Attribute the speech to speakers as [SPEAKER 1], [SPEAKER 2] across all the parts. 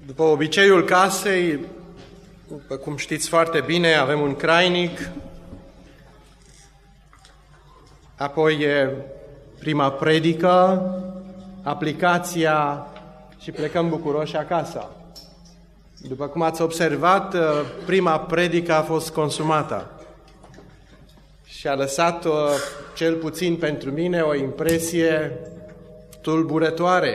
[SPEAKER 1] După obiceiul casei, după cum știți foarte bine, avem un crainic, apoi e prima predică, aplicația și plecăm bucuroși acasă. După cum ați observat, prima predică a fost consumată și a lăsat, cel puțin pentru mine, o impresie tulburătoare.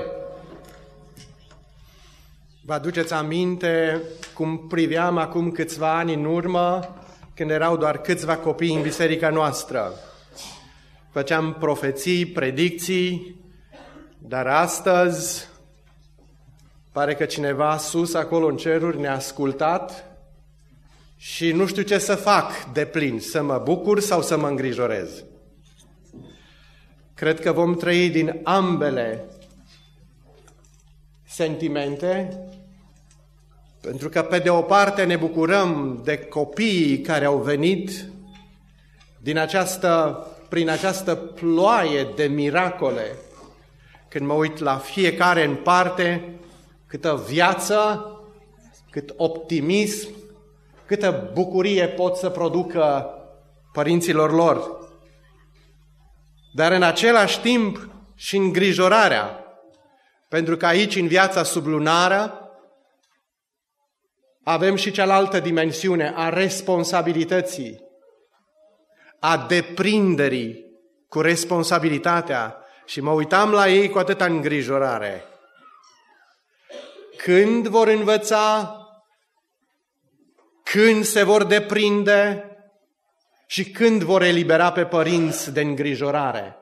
[SPEAKER 1] Vă aduceți aminte cum priveam acum câțiva ani în urmă, când erau doar câțiva copii în biserica noastră. Făceam profeții, predicții, dar astăzi pare că cineva sus acolo în ceruri ne-a ascultat și nu știu ce să fac de plin, să mă bucur sau să mă îngrijorez. Cred că vom trăi din ambele sentimente, pentru că pe de o parte ne bucurăm de copiii care au venit prin această ploaie de miracole. Când mă uit la fiecare în parte, câtă viață, cât optimism, câtă bucurie pot să producă părinților lor. Dar în același timp și îngrijorarea, pentru că aici, în viața sublunară, avem și cealaltă dimensiune a responsabilității, a deprinderii cu responsabilitatea. Și mă uitam la ei cu atâta îngrijorare. Când vor învăța, când se vor deprinde și când vor elibera pe părinți de îngrijorare.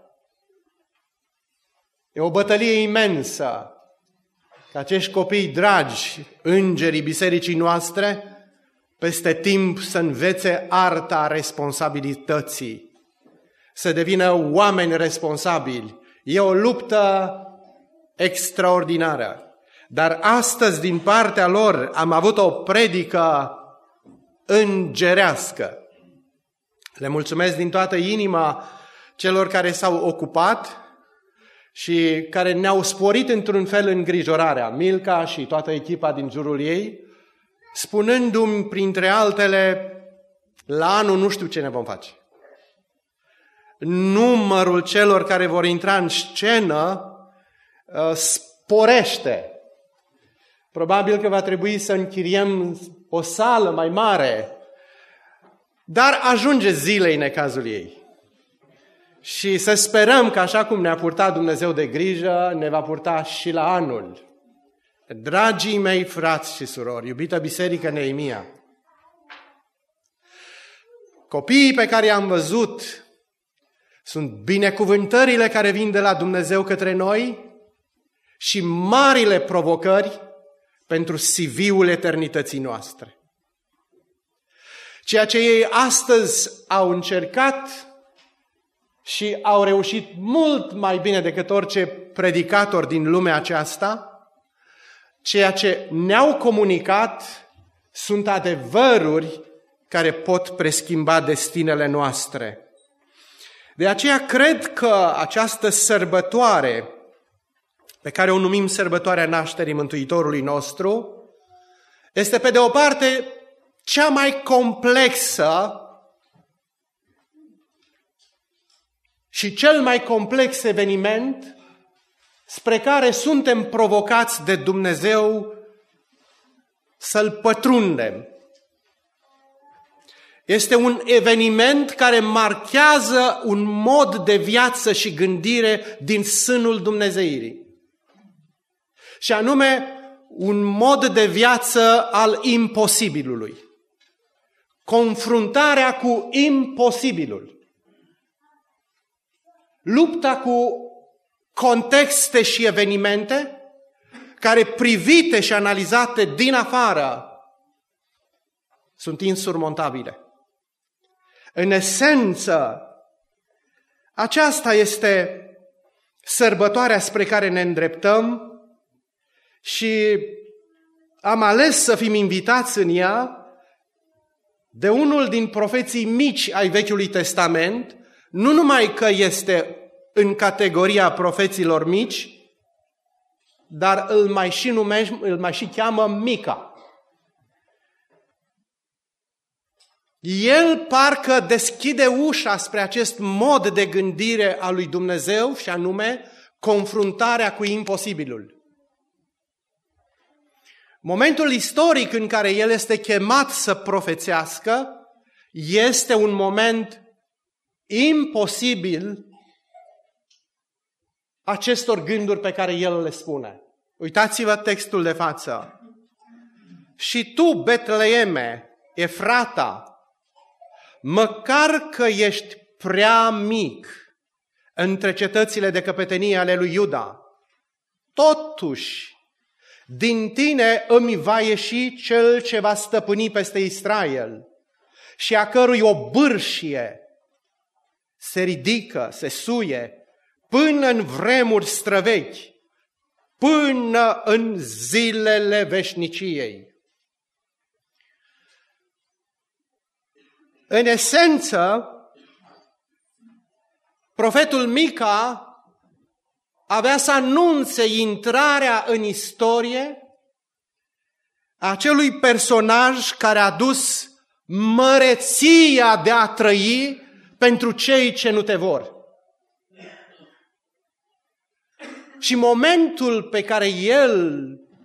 [SPEAKER 1] E o bătălie imensă ca acești copii dragi, îngerii bisericii noastre, peste timp să învețe arta responsabilității, să devină oameni responsabili. E o luptă extraordinară. Dar astăzi, din partea lor, am avut o predică îngerească. Le mulțumesc din toată inima celor care s-au ocupat și care ne-au sporit într-un fel îngrijorarea, Milca și toată echipa din jurul ei, spunându-mi, printre altele, la anul nu știu ce ne vom face. Numărul celor care vor intra în scenă sporește. Probabil că va trebui să închiriem o sală mai mare, dar ajunge zilei în necazul ei. Și să sperăm că așa cum ne-a purtat Dumnezeu de grijă, ne va purta și la anul. Dragii mei frați și surori, iubită Biserică Neemia, copiii pe care i-am văzut sunt binecuvântările care vin de la Dumnezeu către noi și marile provocări pentru CV-ul eternității noastre. Ceea ce ei astăzi au încercat și au reușit mult mai bine decât orice predicator din lumea aceasta, ceea ce ne-au comunicat sunt adevăruri care pot preschimba destinele noastre. De aceea cred că această sărbătoare, pe care o numim sărbătoarea nașterii Mântuitorului nostru, este pe de o parte cea mai complexă și cel mai complex eveniment spre care suntem provocați de Dumnezeu să-l pătrundem. Este un eveniment care marchează un mod de viață și gândire din sânul Dumnezeirii. Și anume, un mod de viață al imposibilului. Confruntarea cu imposibilul. Lupta cu contexte și evenimente care, privite și analizate din afară, sunt insurmontabile. În esență, aceasta este sărbătoarea spre care ne îndreptăm și am ales să fim invitați în ea de unul din profeții mici ai Vechiului Testament, nu numai că este în categoria profeților mici, dar îl mai și cheamă Mica. El parcă deschide ușa spre acest mod de gândire a lui Dumnezeu și anume confruntarea cu imposibilul. Momentul istoric în care el este chemat să profețească este un moment imposibil acestor gânduri pe care el le spune. Uitați-vă textul de față. Și tu, Betleeme, Efrata, măcar că ești prea mic între cetățile de căpetenie ale lui Iuda, totuși din tine îmi va ieși cel ce va stăpâni peste Israel și a cărui obârșie se ridică, se suie până în vremuri străvechi, până în zilele veșniciei. În esență, profetul Mica avea să anunțe intrarea în istorie a acelui personaj care a dus măreția de a trăi pentru cei ce nu te vor. Și momentul pe care el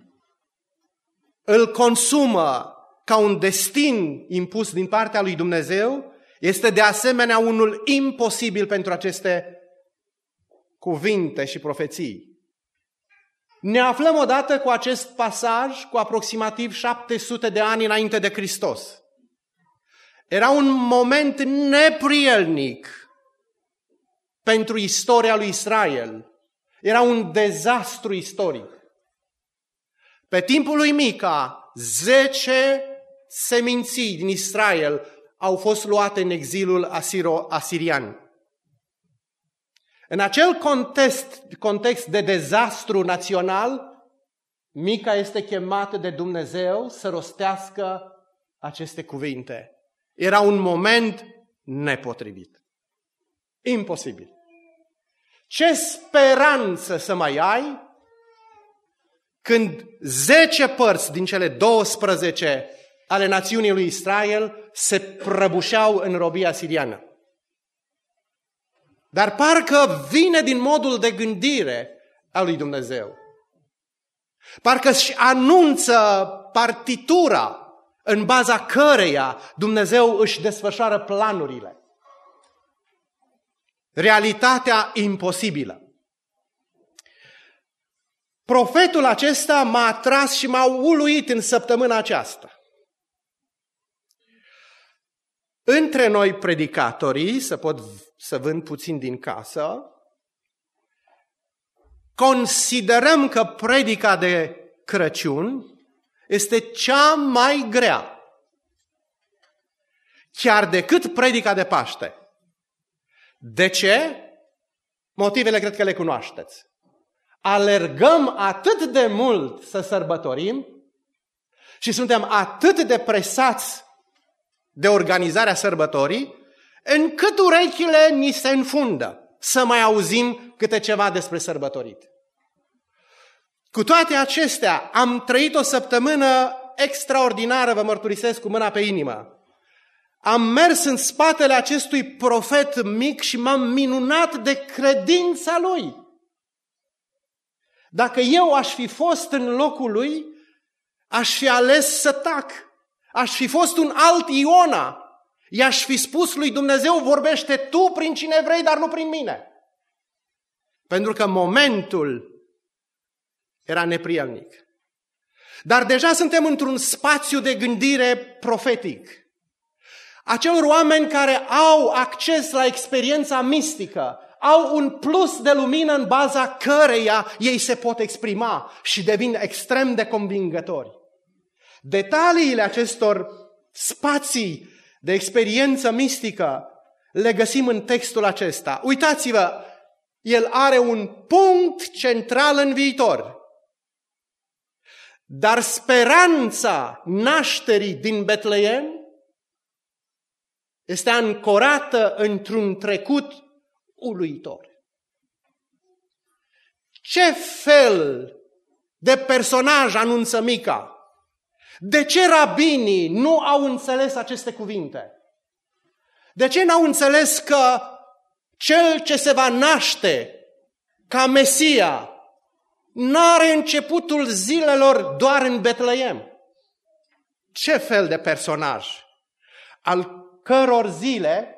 [SPEAKER 1] îl consumă ca un destin impus din partea lui Dumnezeu este de asemenea unul imposibil pentru aceste cuvinte și profeții. Ne aflăm odată cu acest pasaj cu aproximativ 700 de ani înainte de Hristos. Era un moment neprielnic pentru istoria lui Israel. Era un dezastru istoric. Pe timpul lui Mica, 10 seminții din Israel au fost luate în exilul asirian. În acel context de dezastru național, Mica este chemat de Dumnezeu să rostească aceste cuvinte. Era un moment nepotrivit. Imposibil. Ce speranță să mai ai când 10 părți din cele 12 ale națiunii lui Israel se prăbușeau în robia asiriană? Dar parcă vine din modul de gândire al lui Dumnezeu. Parcă își anunță partitura în baza căreia Dumnezeu își desfășoară planurile. Realitatea imposibilă. Profetul acesta m-a atras și m-a uluit în săptămâna aceasta. Între noi predicatorii, să vând puțin din casă, considerăm că predica de Crăciun este cea mai grea, chiar decât predica de Paște. De ce? Motivele cred că le cunoașteți. Alergăm atât de mult să sărbătorim și suntem atât de presați de organizarea sărbătorii, încât urechile ni se înfundă să mai auzim câte ceva despre sărbătorit. Cu toate acestea, am trăit o săptămână extraordinară, vă mărturisesc cu mâna pe inimă. Am mers în spatele acestui profet mic și m-am minunat de credința lui. Dacă eu aș fi fost în locul lui, aș fi ales să tac. Aș fi fost un alt Iona. I-aș fi spus lui Dumnezeu, vorbește tu prin cine vrei, dar nu prin mine. Pentru că momentul era neprielnic. Dar deja suntem într-un spațiu de gândire profetic. Acelor oameni care au acces la experiența mistică, au un plus de lumină în baza căreia ei se pot exprima și devin extrem de convingători. Detaliile acestor spații de experiență mistică le găsim în textul acesta. Uitați-vă, el are un punct central în viitor. Dar speranța nașterii din Betleem este ancorată într-un trecut uluitor. Ce fel de personaj anunță Mica. De ce rabinii nu au înțeles aceste cuvinte? De ce n-au înțeles că cel ce se va naște ca Mesia n-are începutul zilelor doar în Betleem? Ce fel de personaj? Al căror zile,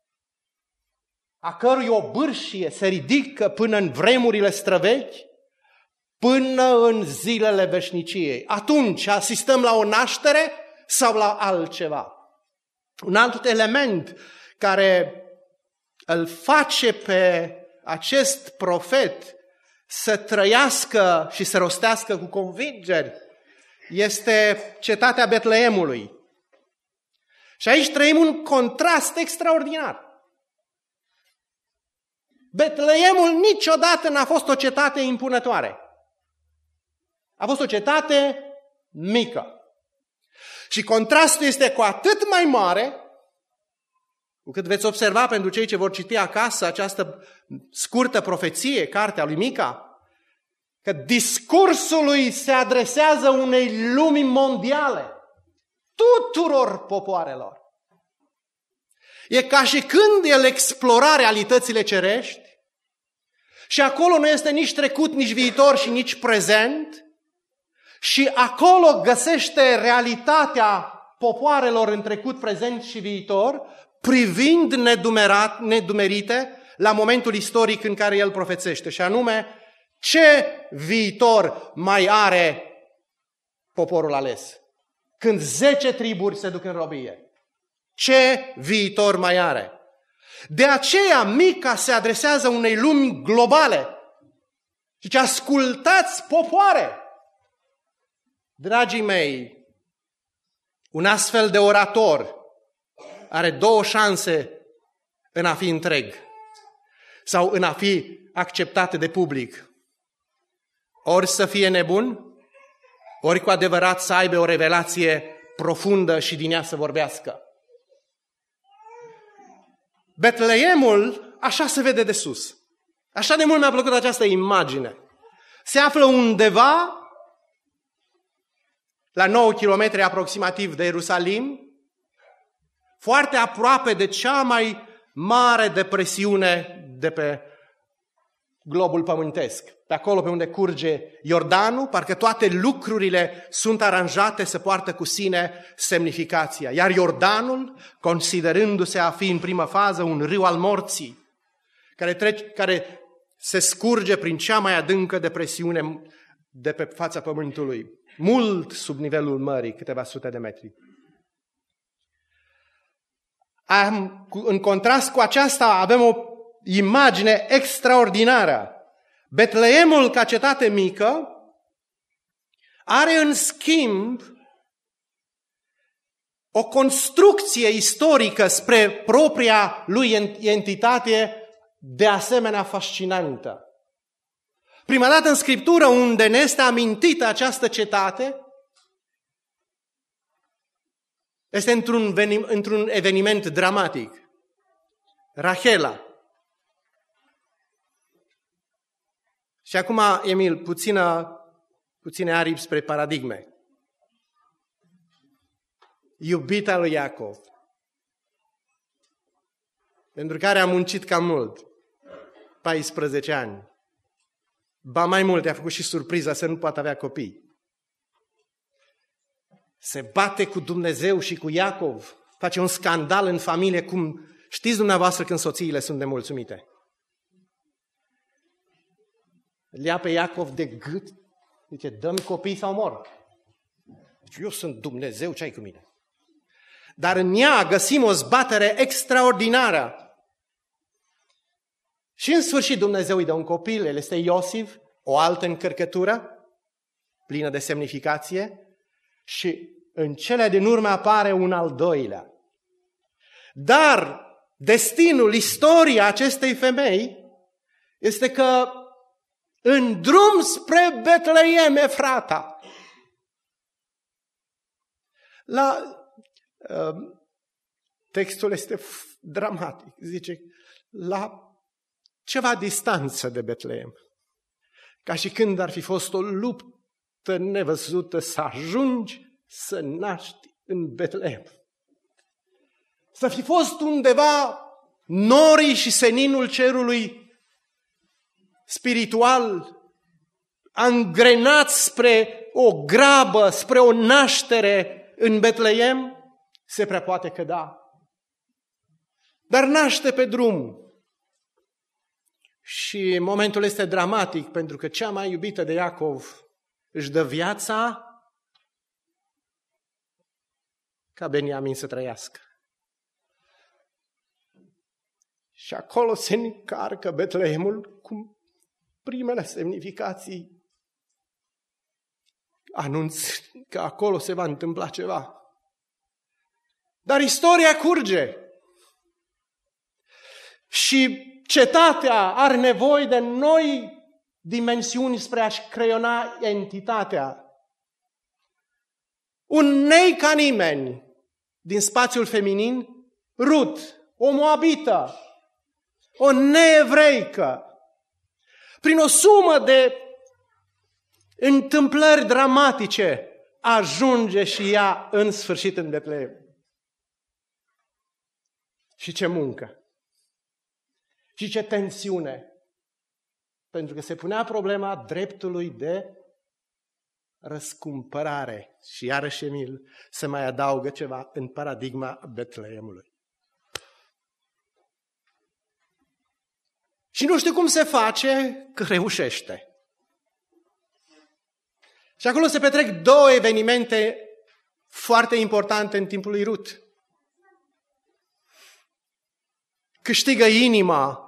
[SPEAKER 1] a cărui obârșie se ridică până în vremurile străvechi, până în zilele veșniciei. Atunci asistăm la o naștere sau la altceva? Un alt element care îl face pe acest profet să trăiască și să rostească cu convingeri este cetatea Betleemului. Și aici trăim un contrast extraordinar. Betleemul niciodată n-a fost o cetate impunătoare. A fost o cetate mică. Și contrastul este cu atât mai mare, cu cât veți observa pentru cei ce vor citi acasă această scurtă profeție, cartea lui Mica, că discursul lui se adresează unei lumi mondiale, tuturor popoarelor. E ca și când el explora realitățile cerești și acolo nu este nici trecut, nici viitor și nici prezent și acolo găsește realitatea popoarelor în trecut, prezent și viitor, privind nedumerite la momentul istoric în care el profețește, și anume ce viitor mai are poporul ales când 10 triburi se duc în robie. Ce viitor mai are? De aceea Mica se adresează unei lumi globale. Și ce ascultați, popoare! Dragii mei, un astfel de orator are 2 șanse în a fi întreg sau în a fi acceptat de public. Ori să fie nebun, ori cu adevărat să aibă o revelație profundă și din ea să vorbească. Betleemul așa se vede de sus. Așa de mult mi-a plăcut această imagine. Se află undeva la 9 km aproximativ de Ierusalim, foarte aproape de cea mai mare depresiune de pe globul pământesc. Pe acolo pe unde curge Iordanul, parcă toate lucrurile sunt aranjate să poartă cu sine semnificația. Iar Iordanul, considerându-se a fi în primă fază un râu al morții, care se scurge prin cea mai adâncă depresiune de pe fața pământului, mult sub nivelul mării, câteva sute de metri. În contrast cu aceasta avem o imagine extraordinară. Betleemul, ca cetate mică, are în schimb o construcție istorică spre propria lui entitate de asemenea fascinantă. Prima dată în Scriptură, unde ne este amintită această cetate, este într-un eveniment dramatic. Rahela. Și acum, Emil, puține aripi spre paradigme. Iubita lui Iacov, pentru care a muncit cam mult, 14 ani. Ba mai mult, i-a făcut și surpriza să nu poată avea copii. Se bate cu Dumnezeu și cu Iacov, face un scandal în familie, cum știți dumneavoastră când soțiile sunt nemulțumite. Îl ia pe Iacov de gât, zice, dă-mi copii sau mor. Zice, eu sunt Dumnezeu, ce ai cu mine? Dar în ea găsim o zbatere extraordinară. Și în sfârșit Dumnezeu îi dă un copil, el este Iosif, o altă încărcătură, plină de semnificație, și în cele din urmă apare un al doilea. Dar destinul, istoria acestei femei este că în drum spre Betleem, Efrata, textul este dramatic, zice, la ceva distanță de Betleem, ca și când ar fi fost o luptă nevăzută să ajungi să naști în Betlehem. Să fi fost undeva norii și seninul cerului spiritual angrenat spre o grabă, spre o naștere în Betlehem? Se prea poate că da. Dar naște pe drum. Și momentul este dramatic, pentru că cea mai iubită de Iacov își dă viața ca Beniamin să trăiască. Și acolo se încarcă Betlehemul cu primele semnificații. Anunț că acolo se va întâmpla ceva. Dar istoria curge. Și cetatea are nevoie de noi dimensiuni spre a-și creiona entitatea. Un nei ca nimeni din spațiul feminin, Rut, o moabită, o neevreică, prin o sumă de întâmplări dramatice, ajunge și ea în sfârșit în Betlehem. Și ce muncă! Și ce tensiune! Pentru că se punea problema dreptului de răscumpărare. Și iarăși Emil se mai adaugă ceva în paradigma Betlehemului. Și nu știu cum se face, că reușește. Și acolo se petrec două evenimente foarte importante în timpul lui Rut. Câștigă inima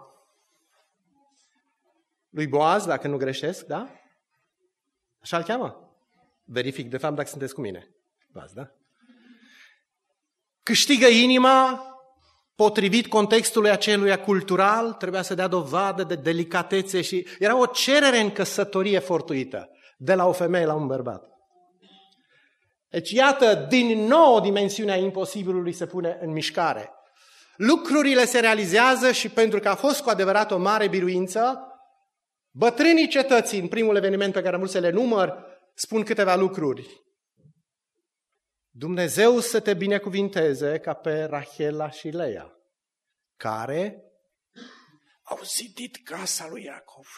[SPEAKER 1] lui Boaz, dacă nu greșesc, da? Așa-l cheamă? Verific, de fapt, dacă sunteți cu mine. Boaz, da? Câștigă inima potrivit contextului aceluia cultural, trebuia să dea dovadă de delicatețe și era o cerere în căsătorie fortuită, de la o femeie la un bărbat. Deci, iată, din nou dimensiunea imposibilului se pune în mișcare. Lucrurile se realizează și pentru că a fost cu adevărat o mare biruință, bătrânii cetății, în primul eveniment pe care am vrut să le număr, spun câteva lucruri. Dumnezeu să te binecuvinteze ca pe Rahela și Leia, care au zidit casa lui Iacov.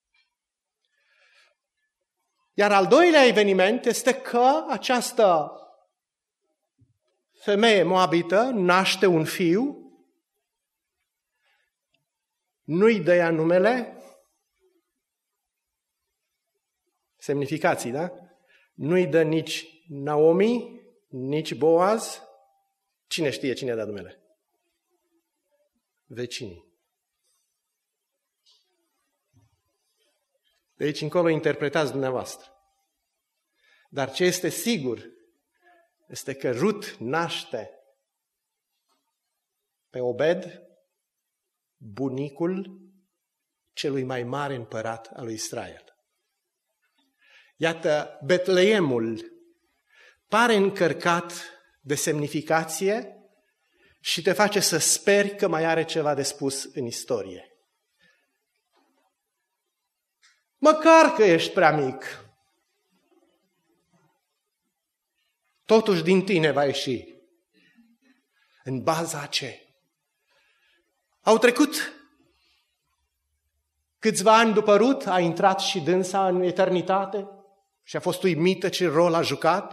[SPEAKER 1] Iar al doilea eveniment este că această femeie moabită naște un fiu, nu-i dă ea numele, semnificații, da? Nu-i dă nici Naomi, nici Boaz. Cine știe cine a dat numele? Vecinii. De aici încolo interpretați dumneavoastră. Dar ce este sigur este că Rut naște pe Obed, bunicul celui mai mare împărat al lui Israel. Iată, Betlehemul pare încărcat de semnificație și te face să speri că mai are ceva de spus în istorie. Măcar că ești prea mic, totuși din tine va ieși. În baza a ce? Au trecut câțiva ani după Rut, a intrat și dânsa în eternitate și a fost uimită ce rol a jucat.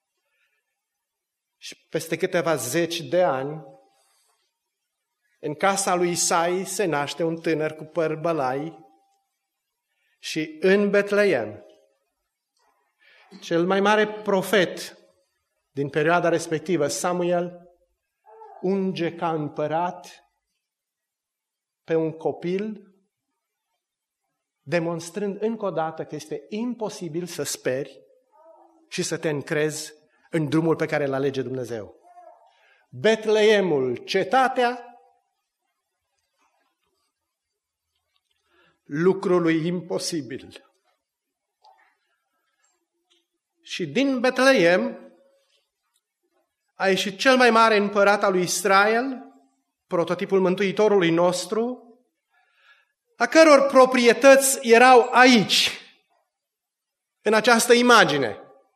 [SPEAKER 1] Și peste câteva zeci de ani, în casa lui Isai se naște un tânăr cu păr bălai și în Betlehem, cel mai mare profet din perioada respectivă, Samuel, unge ca împărat pe un copil, demonstrând încă o dată că este imposibil să speri și să te încrezi în drumul pe care îl alege Dumnezeu. Betlehemul, cetatea lucrului imposibil. Și din Betlehem a ieșit cel mai mare împărat al lui Israel, prototipul Mântuitorului nostru, a căror proprietăți erau aici, în această imagine.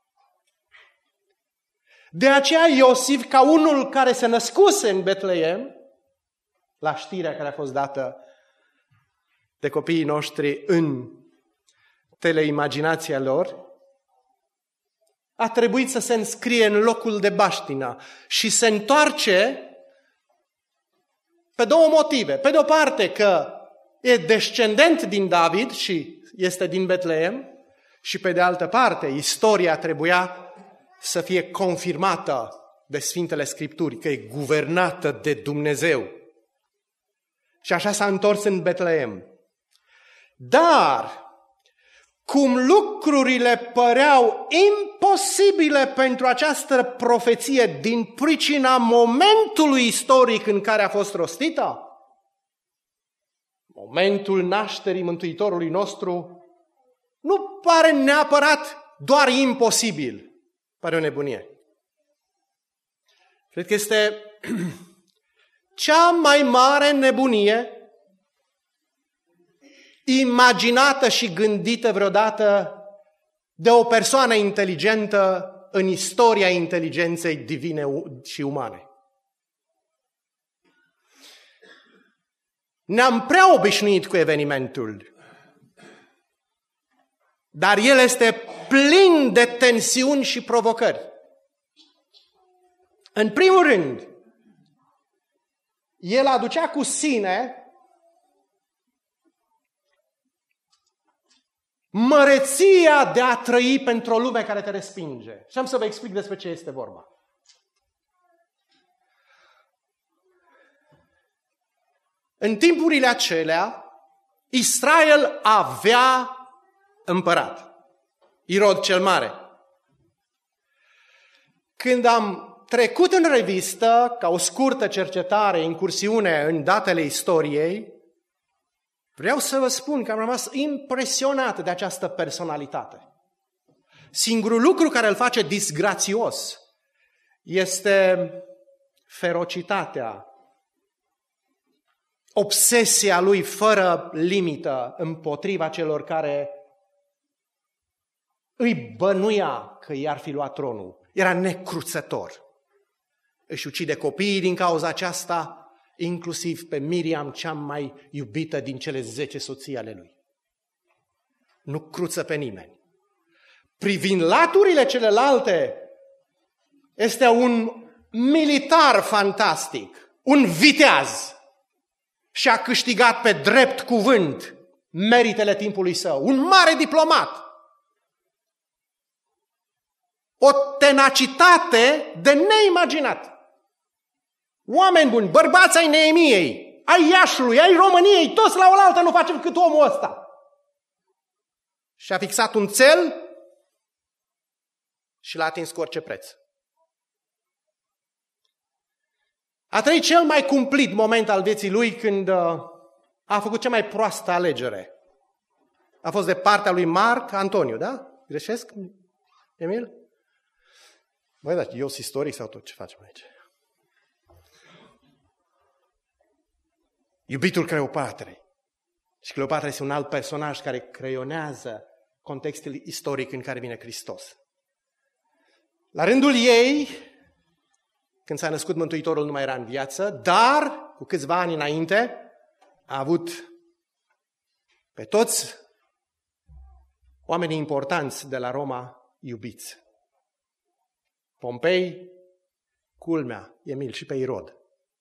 [SPEAKER 1] De aceea Iosif, ca unul care se născuse în Betleem, la știrea care a fost dată de copiii noștri în teleimaginația lor, a trebuit să se înscrie în locul de baștină și se întoarce pe două motive. Pe de o parte că e descendent din David și este din Betleem, și pe de altă parte istoria trebuia să fie confirmată de Sfintele Scripturi, că e guvernată de Dumnezeu. Și așa s-a întors în Betleem. Dar, cum lucrurile păreau imposibile pentru această profeție din pricina momentului istoric în care a fost rostită, momentul nașterii Mântuitorului nostru, nu pare neapărat doar imposibil, pare o nebunie. Cred că este cea mai mare nebunie imaginată și gândită vreodată de o persoană inteligentă în istoria inteligenței divine și umane. Ne-am prea obișnuit cu evenimentul, dar el este plin de tensiuni și provocări. În primul rând, el aducea cu sine măreția de a trăi pentru o lume care te respinge. Și am să vă explic despre ce este vorba. În timpurile acelea, Israel avea împărat, Irod cel Mare. Când am trecut în revistă, ca o scurtă cercetare, incursiune în datele istoriei, vreau să vă spun că am rămas impresionat de această personalitate. Singurul lucru care îl face disgrațios este ferocitatea, obsesia lui fără limită împotriva celor care îi bănuia că i-ar fi luat tronul. Era necruțător. Își ucide copiii din cauza aceasta, inclusiv pe Miriam, cea mai iubită din cele 10 soții ale lui. Nu cruță pe nimeni. Privind laturile celelalte, este un militar fantastic, un viteaz, și a câștigat pe drept cuvânt meritele timpului său, un mare diplomat. O tenacitate de neimaginat. Oameni buni, bărbați ai Neemiei, ai Iașului, ai României, toți la oaltă nu facem cât omul ăsta. Și a fixat un țel și l-a atins cu orice preț. A trăit cel mai cumplit moment al vieții lui când a făcut cea mai proastă alegere. A fost de partea lui Marc Antoniu, da? Greșesc, Emil? Băi, dar eu sunt istoric sau tot ce facem aici? Iubitul Cleopatrei. Și Cleopatra este un alt personaj care creionează contextul istoric în care vine Hristos. La rândul ei, când s-a născut Mântuitorul, nu mai era în viață, dar cu câțiva ani înainte a avut pe toți oamenii importanți de la Roma iubiți. Pompei, culmea, Emil, și pe Irod.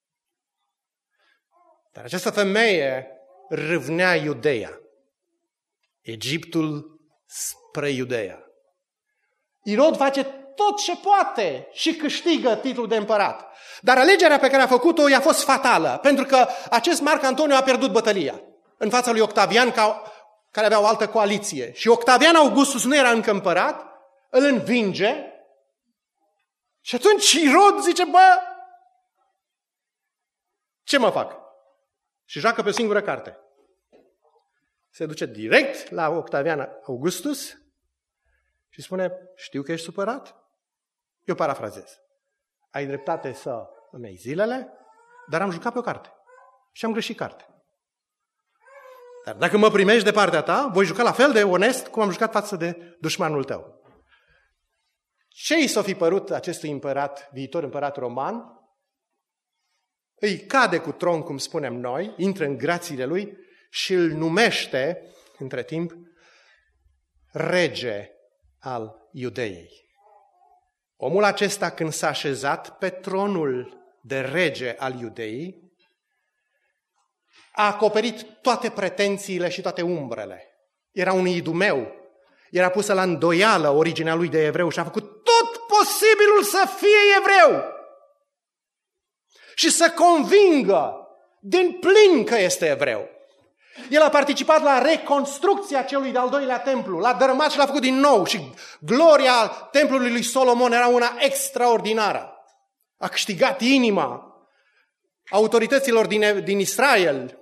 [SPEAKER 1] Dar această femeie râvnea Iudeea, Egiptul spre Iudeea. Irod face tot ce poate și câștigă titlul de împărat. Dar alegerea pe care a făcut-o i-a fost fatală, pentru că acest Marc Antoniu a pierdut bătălia în fața lui Octavian, care avea o altă coaliție. Și Octavian Augustus nu era încă împărat, îl învinge și atunci Irod zice, bă, ce mă fac? Și joacă pe o singură carte. Se duce direct la Octavian Augustus și spune, știu că ești supărat? Eu parafrazez. Ai dreptate să îmi iei zilele, dar am jucat pe o carte. Și am greșit carte. Dar dacă mă primești de partea ta, voi juca la fel de onest cum am jucat față de dușmanul tău. Ce i s-o fi părut acestui împărat, viitor împărat roman? Îi cade cu tron, cum spunem noi, intră în grațiile lui și îl numește, între timp, rege al Iudeei. Omul acesta, când s-a așezat pe tronul de rege al Iudeii, a acoperit toate pretențiile și toate umbrele. Era un idumeu, era pusă la îndoială originea lui de evreu și a făcut tot posibilul să fie evreu și să convingă din plin că este evreu. El a participat la reconstrucția celui de-al doilea templu, l-a dărâmat și l-a făcut din nou și gloria templului lui Solomon era una extraordinară. A câștigat inima autorităților din Israel.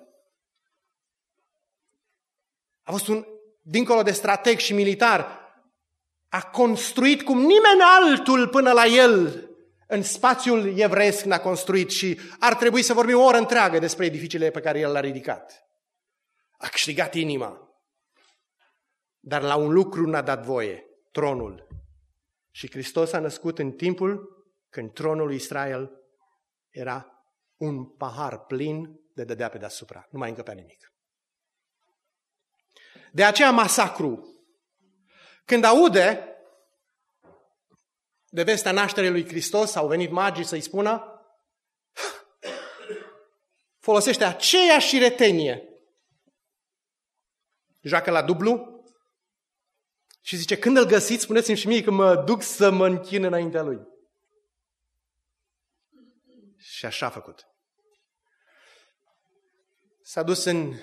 [SPEAKER 1] A fost dincolo de strateg și militar, a construit cum nimeni altul până la el în spațiul evreiesc n-a construit și ar trebui să vorbim o oră întreagă despre edificiile pe care el l-a ridicat. A câștigat inima, dar la un lucru n-a dat voie, tronul. Și Hristos a născut în timpul când tronul lui Israel era un pahar plin de dădea pe deasupra, nu mai încăpea nimic. De aceea masacru. Când aude de vestea nașterii lui Hristos, au venit magii să-i spună, folosește aceeași retenie. Joacă la dublu și zice, când îl găsiți, spuneți-mi și mie că mă duc să mă închin înaintea lui. Și așa a făcut. S-a dus în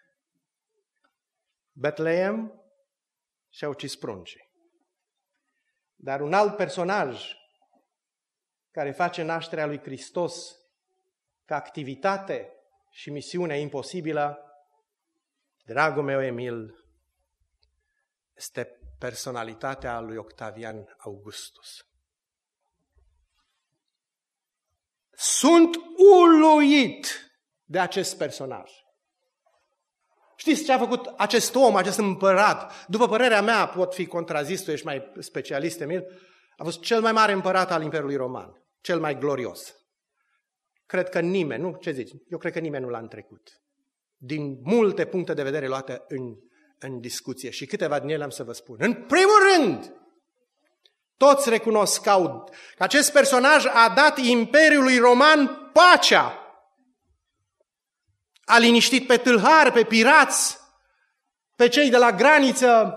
[SPEAKER 1] Betlehem și a ucis pruncii. Dar un alt personaj care face nașterea lui Hristos ca activitate și misiune imposibilă, dragul meu Emil, este personalitatea lui Octavian Augustus. Sunt uluit de acest personaj. Știți ce a făcut acest om, acest împărat? După părerea mea, pot fi contrazis, tu ești mai specialist, Emil, a fost cel mai mare împărat al Imperiului Roman, cel mai glorios. Cred că nimeni, nu? Ce zici? Eu cred că nimeni nu l-a întrecut. Din multe puncte de vedere luate în discuție și câteva din ele am să vă spun. În primul rând, toți recunosc că acest personaj a dat Imperiului Roman pacea. A liniștit pe tâlhari, pe pirați, pe cei de la graniță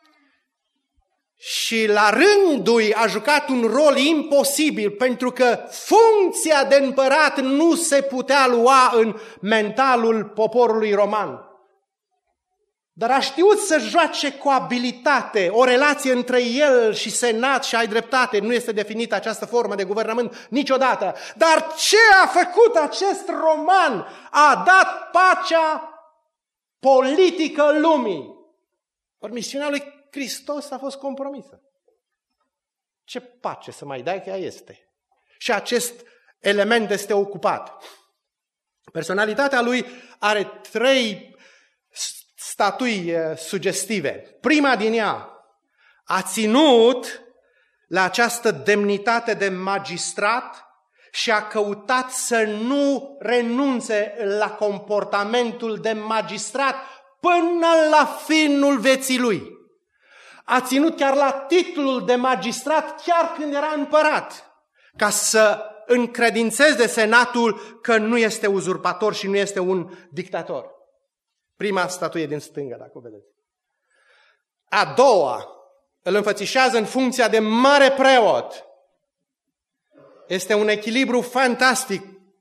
[SPEAKER 1] și la rândul a jucat un rol imposibil pentru că funcția de împărat nu se putea lua în mentalul poporului roman. Dar a știut să joace cu abilitate o relație între el și senat și ai dreptate. Nu este definită această formă de guvernământ niciodată. Dar ce a făcut acest roman? A dat pacea politică lumii. Ori misiunea lui Hristos a fost compromisă. Ce pace să mai dai că ea este? Și acest element este ocupat. Personalitatea lui are 3 statui sugestive. Prima din ea a ținut la această demnitate de magistrat și a căutat să nu renunțe la comportamentul de magistrat până la finul vieții lui. A ținut chiar la titlul de magistrat chiar când era împărat, ca să încredințeze senatul că nu este uzurpator și nu este un dictator. Prima statuie din stânga, dacă o vedeți. A doua îl înfățișează în funcția de mare preot. Este un echilibru fantastic.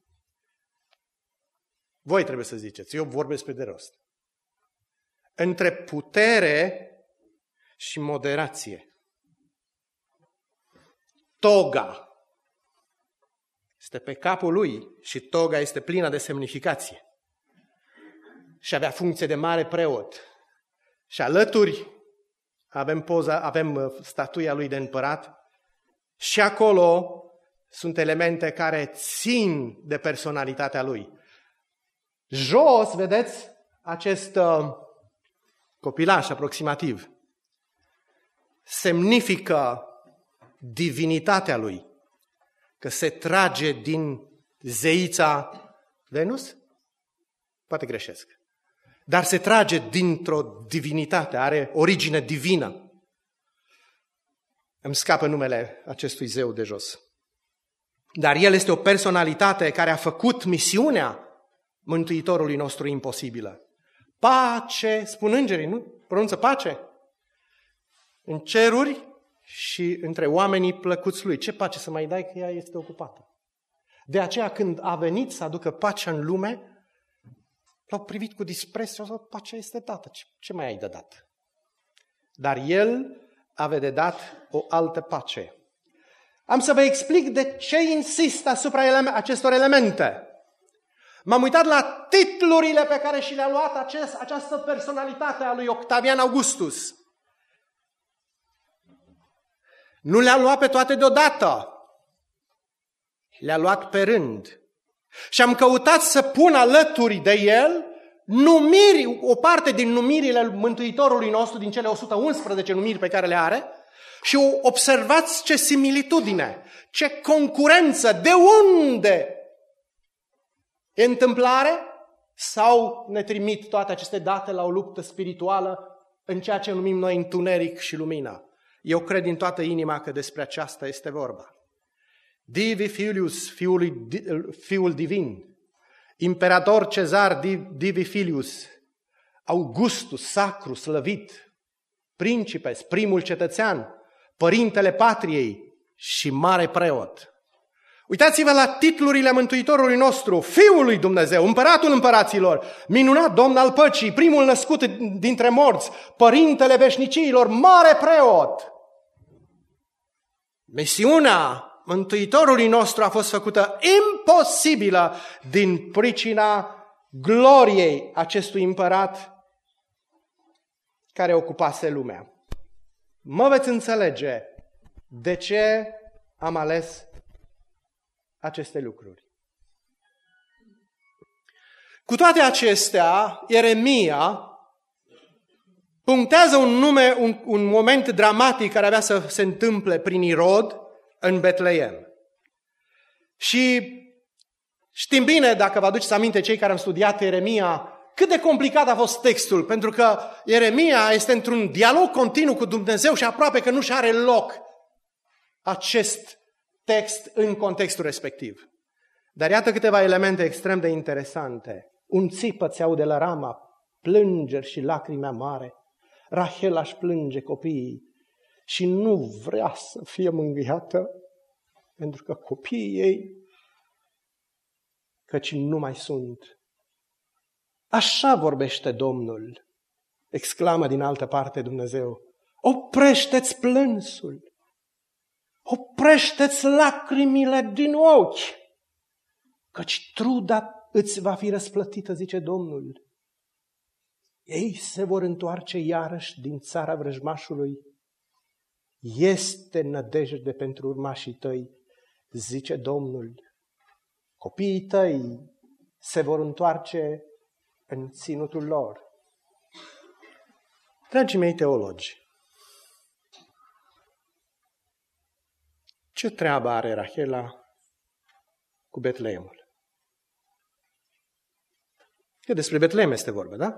[SPEAKER 1] Voi trebuie să ziceți, eu vorbesc pe de rost. Între putere și moderație. Toga este pe capul lui și toga este plină de semnificație. Și avea funcție de mare preot. Și alături avem statuia lui de împărat și acolo sunt elemente care țin de personalitatea lui. Jos, vedeți, acest copilaș aproximativ semnifică divinitatea lui, că se trage din zeița Venus? Poate greșesc. Dar se trage dintr-o divinitate, are origine divină. Îmi scapă numele acestui zeu de jos. Dar el este o personalitate care a făcut misiunea Mântuitorului nostru imposibilă. Pace, spun îngerii, nu? Pronunță pace. În ceruri și între oamenii plăcuți lui. Ce pace să mai dai că ea este ocupată? De aceea când a venit să aducă pacea în lume, l-au privit cu dispreț și au zis, pacea este dată. Ce mai ai de dat? Dar el avea de dat o altă pace. Am să vă explic de ce insist asupra acestor elemente. M-am uitat la titlurile pe care și le-a luat această personalitate a lui Octavian Augustus. Nu le-a luat pe toate deodată. Le-a luat pe rând. Și am căutat să pun alături de el numiri, o parte din numirile Mântuitorului nostru, din cele 111 numiri pe care le are, și observați ce similitudine, ce concurență, de unde e întâmplare sau ne trimit toate aceste date la o luptă spirituală în ceea ce numim noi întuneric și lumină. Eu cred din toată inima că despre aceasta este vorba. Divi Filius, fiul divin, imperator Cezar Divi Filius, Augustus, sacru, slăvit, principes, primul cetățean, părintele patriei și mare preot. Uitați-vă la titlurile Mântuitorului nostru, Fiul lui Dumnezeu, Împăratul împăraților, minunat Domn al păcii, primul născut dintre morți, Părintele veșniciilor, mare preot. Misiunea Mântuitorului nostru a fost făcută imposibilă din pricina gloriei acestui împărat care ocupase lumea. Mă veți înțelege de ce am ales aceste lucruri. Cu toate acestea, Ieremia punctează un moment dramatic care avea să se întâmple prin Irod în Betleem. Și știm bine, dacă vă aduceți aminte cei care am studiat Ieremia, cât de complicat a fost textul, pentru că Ieremia este într-un dialog continuu cu Dumnezeu și aproape că nu-și are loc acest text în contextul respectiv. Dar iată câteva elemente extrem de interesante. Un țipăt se aude la Rama, plângeri și lacrime mare. Rahel își plânge copiii și nu vrea să fie mângâiată pentru că copiii ei, căci nu mai sunt. Așa vorbește Domnul, exclamă din altă parte Dumnezeu. Oprește-ți plânsul, oprește-ți lacrimile din ochi, căci truda îți va fi răsplătită, zice Domnul. Ei se vor întoarce iarăși din țara vrăjmașului. Este nădejde pentru urmașii tăi, zice Domnul. Copiii tăi se vor întoarce în ținutul lor. Dragii mei teologi, ce treabă are Rahela cu Betleemul? Că despre Betleem este vorba, da?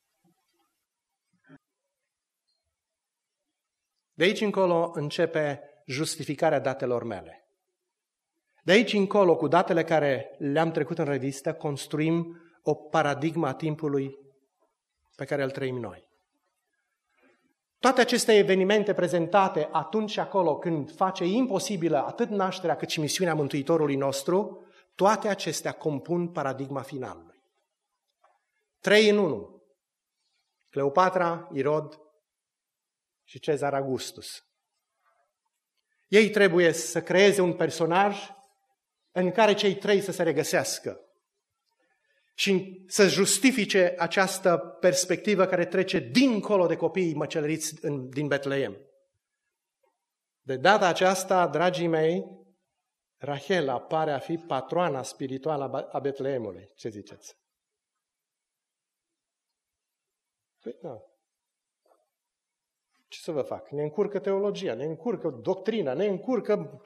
[SPEAKER 1] De aici încolo începe justificarea datelor mele. De aici încolo, cu datele care le-am trecut în revistă, construim o paradigmă a timpului pe care îl trăim noi. Toate aceste evenimente prezentate atunci și acolo, când face imposibilă atât nașterea cât și misiunea Mântuitorului nostru, toate acestea compun paradigma finalului. 3 în 1. Cleopatra, Irod și Cezar Augustus. Ei trebuie să creeze un personaj în care cei 3 să se regăsească și să justifice această perspectivă care trece dincolo de copiii măcelăriți din Betleem. De data aceasta, dragii mei, Rahela pare a fi patroana spirituală a Betleemului. Ce ziceți? Păi, da. Ce să vă fac? Ne încurcă teologia, ne încurcă doctrina, ne încurcă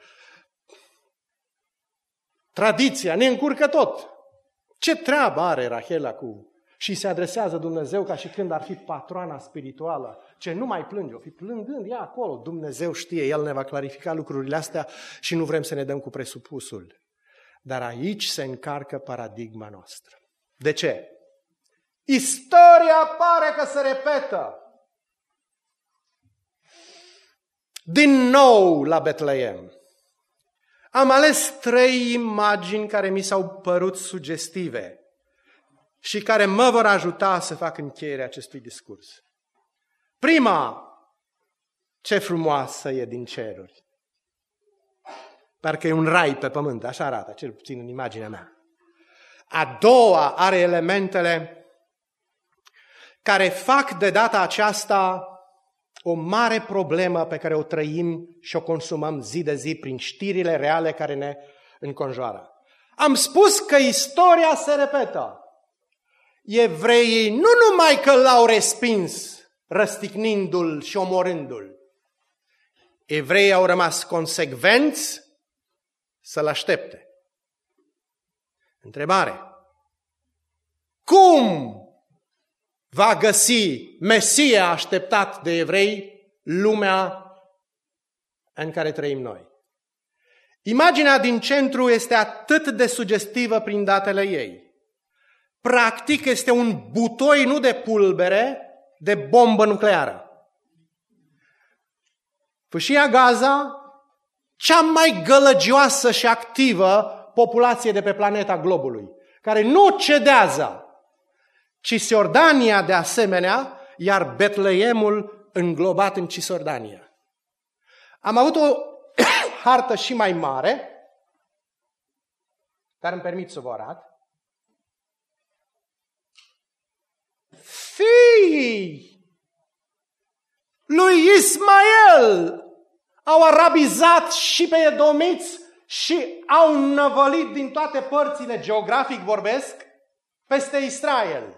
[SPEAKER 1] tradiția, ne încurcă tot. Ce treabă are Rahela cu... Și se adresează Dumnezeu ca și când ar fi patroana spirituală. Ce nu mai plânge, o fi plângând ea acolo. Dumnezeu știe, El ne va clarifica lucrurile astea și nu vrem să ne dăm cu presupusul. Dar aici se încarcă paradigma noastră. De ce? Istoria pare că se repetă. Din nou la Betleem. Am ales 3 imagini care mi s-au părut sugestive și care mă vor ajuta să fac încheierea acestui discurs. Prima, ce frumoasă e din ceruri. Parcă e un rai pe pământ, așa arată, cel puțin în imaginea mea. A doua are elementele care fac de data aceasta o mare problemă pe care o trăim și o consumăm zi de zi prin știrile reale care ne înconjoară. Am spus că istoria se repetă. Evreii nu numai că l-au respins, răstignindu-l și omorându-l. Evreii au rămas consecvenți să-l aștepte. Întrebare. Cum va găsi Mesia așteptat de evrei lumea în care trăim noi? Imaginea din centru este atât de sugestivă prin datele ei. Practic este un butoi nu de pulbere, de bombă nucleară. Fâșia Gaza, cea mai gălăgioasă și activă populație de pe planeta globului, care nu cedează, Cisjordania de asemenea, iar Betleemul înglobat în Cisjordania. Am avut o hartă și mai mare, care îmi permit să vă arăt. Fiii lui Ismael au arabizat și pe edomiți și au năvălit din toate părțile, geografic vorbesc, peste Israel.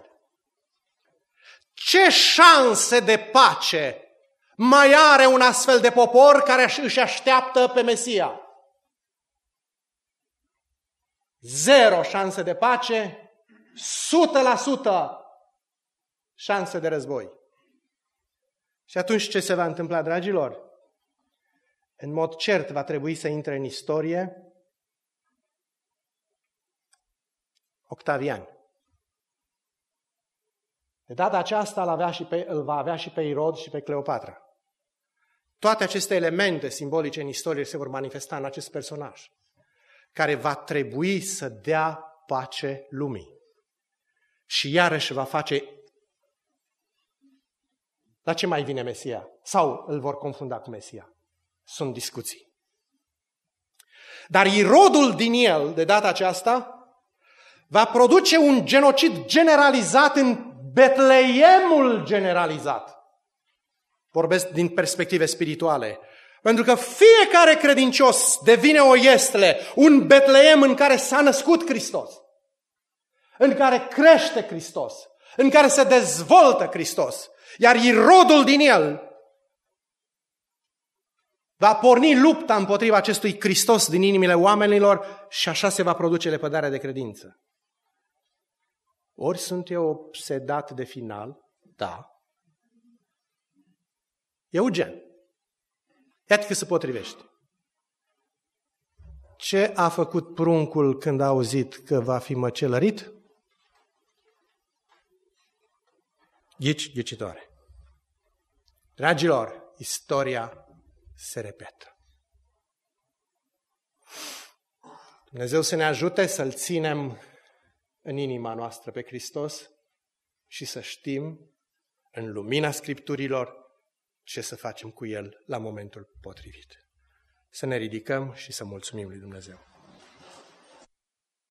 [SPEAKER 1] Ce șanse de pace mai are un astfel de popor care își așteaptă pe Mesia? 0 șanse de pace, 100% șanse de război. Și atunci ce se va întâmpla, dragilor? În mod cert va trebui să intre în istorie Octavian. De data aceasta îl va avea și pe Irod și pe Cleopatra. Toate aceste elemente simbolice în istorie se vor manifesta în acest personaj, care va trebui să dea pace lumii. Și iarăși va face... La ce mai vine Mesia? Sau îl vor confunda cu Mesia? Sunt discuții. Dar Irodul din el, de data aceasta, va produce un genocid generalizat în Betleemul generalizat. Vorbesc din perspective spirituale. Pentru că fiecare credincios devine o Iesle, un Betleem în care s-a născut Hristos, în care crește Hristos, în care se dezvoltă Hristos. Iar Irodul din el va porni lupta împotriva acestui Hristos din inimile oamenilor și așa se va produce lepădarea de credință. Ori sunt eu obsedat de final, da. Eugen, iată că se potrivește. Ce a făcut pruncul când a auzit că va fi măcelărit? Ghicitoare. Dragilor, istoria se repetă. Dumnezeu să ne ajute să-L ținem în inima noastră pe Hristos și să știm în lumina Scripturilor ce să facem cu El la momentul potrivit. Să ne ridicăm și să mulțumim lui Dumnezeu.